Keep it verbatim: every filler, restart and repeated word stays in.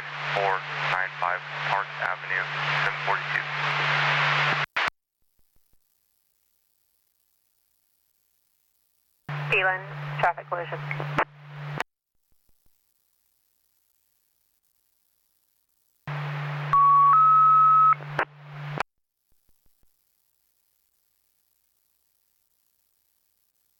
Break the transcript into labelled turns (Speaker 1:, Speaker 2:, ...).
Speaker 1: nine four nine five Park Avenue, seven forty-two.
Speaker 2: Phelan, traffic collision.